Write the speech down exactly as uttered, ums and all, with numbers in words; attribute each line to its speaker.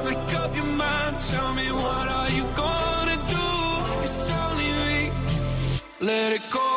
Speaker 1: make up your mind. Tell me, what are you gonna do? It's only me. Let it go.